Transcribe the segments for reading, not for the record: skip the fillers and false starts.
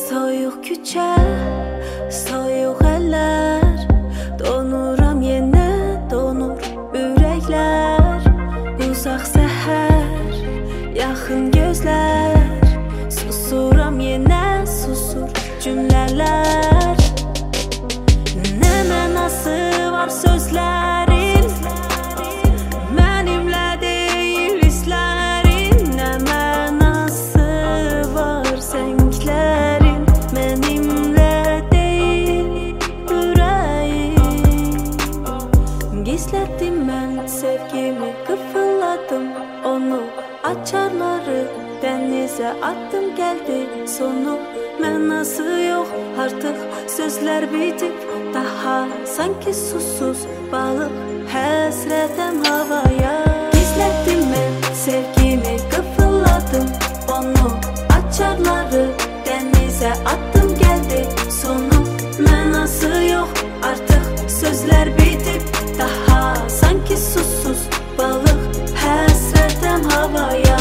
Soyuq küçə, soyuq əllər, donuram yenə, donur ürəklər. Uzaq səhər, yaxın gözlər, susuram yenə, susur cümlələr. Nə mənası var sözlərin, mənimlə deyil hisslərin. Nə mənası var sənglərin, mənimlə deyil ürəyim. Gizlətdim mən sevgimi, qıfılladım onu, açarları dənizə attım, gəldi sonu. Mənası yox artıq, sözlər bitib, daha sanki susuz balıq, həsrətəm havaya. Gizlətdim mən sevgimi, qıfılladım onu, açarları dənizə attım, gəldi sonu. Mənası yox artıq, sözlər bitib, daha sanki susuz balıq, həsrətəm havaya.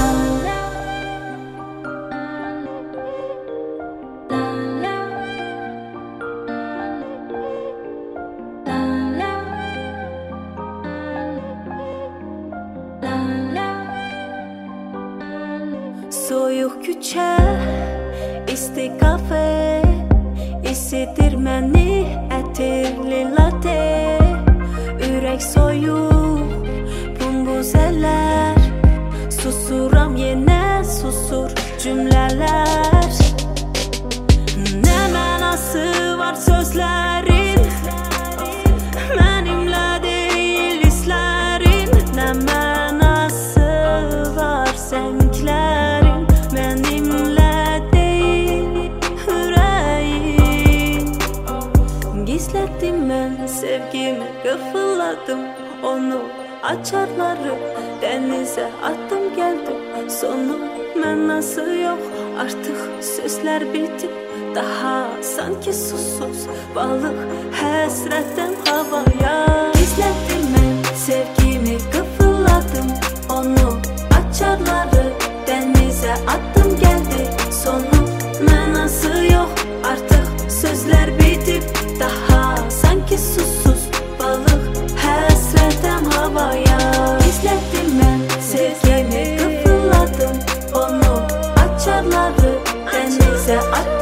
Soyuq küçə, isti kafe, isidir məni ətirli latte. Ürək soyuq, bumbuz əllər, susuram yenə, susur cümlələr. Nə mənası var sözlərin, mənimlə deyil hisslərin. Nə mənası var sənglərin, mənimlə deyil ürəyim. Gizlətdim mən sevgimi, qıfılladım onu, açarları dənizə attım, gəldi sonu. Mənası yox artıq, sözlər bitib, daha sanki susuz balıq, həsrətəm havaya. Gizlətdim mən sevgimi, qıfılladım onu, açarları dənizə attım, gəldi sonu. Mənası yox artıq, sözlər bitib, daha sanki susuz balıq, həsrətəm havaya. Gizlətdim mən sevgimi, qıfılladım onu, açarları dənizə attım.